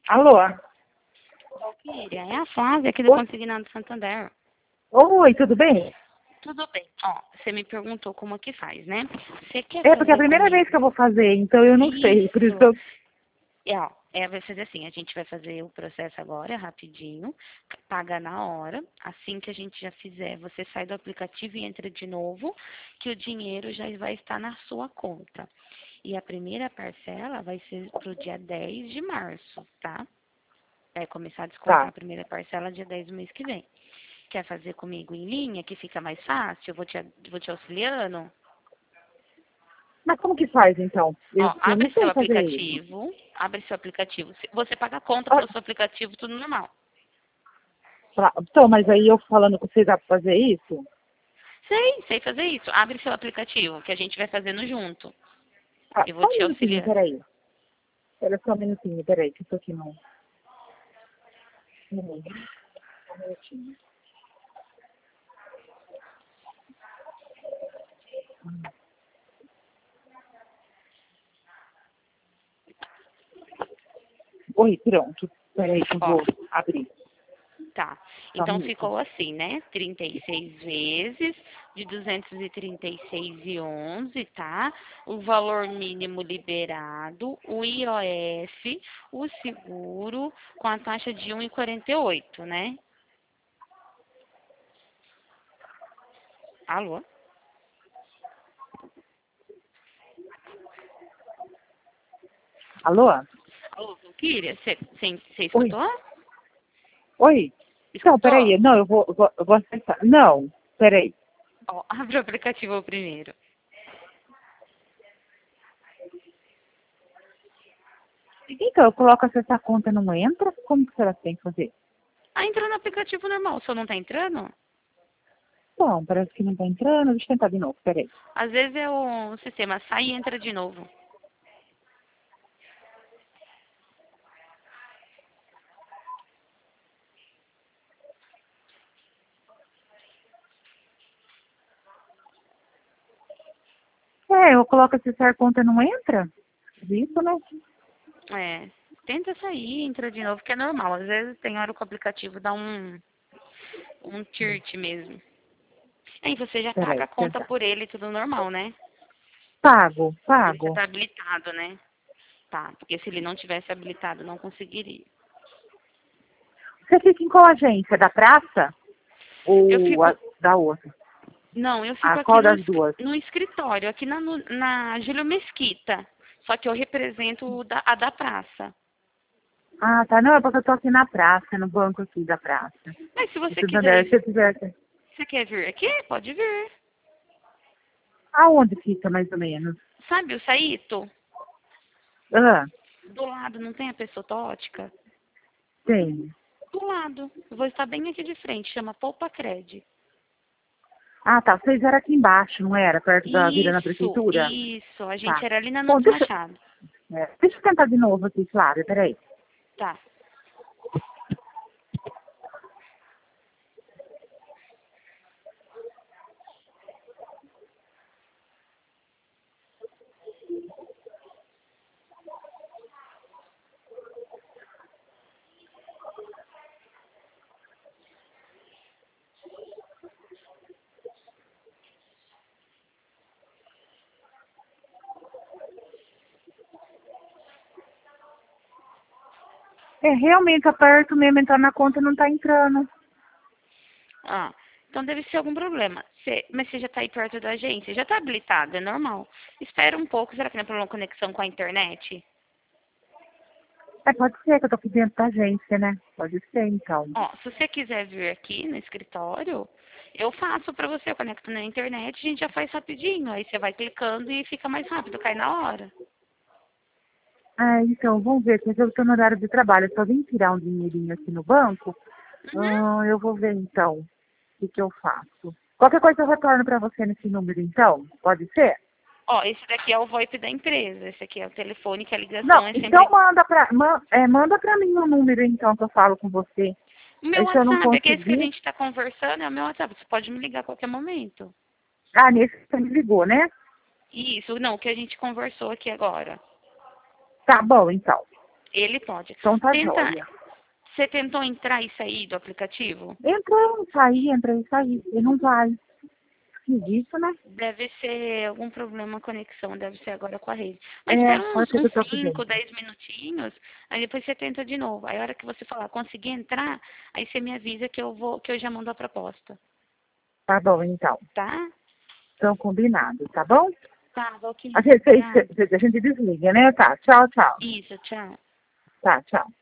Alô? Valquíria, é a Flávia aqui do Oi, Consignado Santander. oi, tudo bem? Tudo bem. Ó, você me perguntou como é que faz, né? Você quer É porque é a fazer primeira vez comigo? que eu vou fazer, então eu não sei. Por isso que Isso. eu. Ó, vai fazer assim, a gente vai fazer o processo agora, rapidinho, paga na hora. Assim que a gente já fizer, você sai do aplicativo e entra de novo, que o dinheiro já vai estar na sua conta. E a primeira parcela vai ser pro dia 10 de março, tá? Vai começar a descontar Tá. a primeira parcela dia 10 do mês que vem. Quer fazer comigo em linha, que fica mais fácil? Eu vou te auxiliando. Mas como que faz então? Eu, Ó, porque eu não abre seu sei fazer isso. aplicativo. Abre seu aplicativo. Você paga a conta Ah, pelo seu aplicativo, tudo normal. então, mas aí eu falando com vocês dá pra fazer isso? Sei fazer isso. Abre seu aplicativo, que a gente vai fazendo junto. Ah, Eu vou só um te minutinho, auxiliar. peraí. Espera só um minutinho, peraí, que eu tô aqui no. Só um minutinho. Oi, pronto. Peraí que eu Ó, vou abrir. tá. Só um Então minuto. ficou assim, né? 36 vezes de 236,11, tá? O valor mínimo liberado, o IOF, o seguro, com a taxa de 1,48, né? Alô? Alô? Alô, Valquíria? Você Oi, escutou? oi. Então, Escutou? peraí. Não, eu vou acessar. Não, peraí. Ó, abre o aplicativo primeiro. Então, eu coloco acessar a conta, não entra? Como que será que tem que fazer? Ah, entrou no aplicativo normal. O seu não tá entrando? Bom, parece que não tá entrando. Deixa eu tentar de novo, peraí. Às vezes é o sistema sai e entra de novo. Eu coloco acessar a conta, não entra? Isso, né? É, tenta sair, entra de novo, que é normal. Às vezes tem hora que o aplicativo dá um tilt mesmo. Aí você já paga Peraí, a conta tentar. por ele, tudo normal, né? Pago, Ele já pago. tá habilitado, né? Tá, porque se ele não tivesse habilitado, não conseguiria. Você fica em qual agência? Da praça? Eu Ou fico, da outra? não, eu A fico aqui qual das duas? no escritório, aqui na Júlio Mesquita. Só que eu represento a da praça. Ah, tá. Não, é porque eu tô aqui na praça, no banco aqui da praça. Mas se você Deixa eu quiser entender. Se ir, eu tivesse. você quer vir aqui? Pode vir. Aonde fica, mais ou menos? Sabe o Saíto? Ah, Do lado, não tem a pessoa ótica? tem. Do lado. Eu vou estar bem aqui de frente. Chama Poupa Cred. Ah, tá. Vocês eram aqui embaixo, não era? Perto da Vila na Isso, Prefeitura? isso. A gente Tá. era ali na Bom, Nando Machado. deixa eu tentar de novo aqui, Flávia, peraí. Tá. Realmente, aperto mesmo, entrar na conta não tá entrando. Ah, então deve ser algum problema. Mas você já está aí perto da agência? Já está habilitado, é normal. Espera um pouco. Será que não é problema de conexão com a internet? Pode ser que eu tô aqui dentro da agência, né? Pode ser, então. Ó, se você quiser vir aqui no escritório, eu faço para você. Eu conecto na internet, a gente já faz rapidinho. Aí você vai clicando e fica mais rápido, cai na hora. Então, vamos ver, porque eu tô no horário de trabalho, eu só vim tirar um dinheirinho aqui no banco. Uhum. Eu vou ver, então, o que eu faço. Qualquer coisa eu retorno pra você nesse número, então? Pode ser? Ó, esse daqui é o VoIP da empresa. Esse aqui é o telefone, que a Não, ligação é então sempre... manda pra mim o número, então, que eu falo com você. O meu Aí, se eu não WhatsApp, é que esse que a conseguir... gente está conversando, é o meu WhatsApp. Você pode me ligar a qualquer momento. Nesse você me ligou, né? Isso, não, o que a gente conversou aqui agora. Tá bom, então. Ele pode. Então tá joia. Você tentou entrar e sair do aplicativo? Entrei e saí. E não vai. Esquisito, né? Deve ser algum problema com a conexão, deve ser agora com a rede. Mas espera Pode ser que eu tô 5, pedindo. 10 minutinhos, aí depois você tenta de novo. Aí a hora que você falar, consegui entrar, aí você me avisa que eu já mando a proposta. Tá bom, então. Tá? Então, combinado, tá bom? Tá, Valquíria. A gente desliga, né? Tá, tchau, tchau. Isso, tchau. Tá, tchau.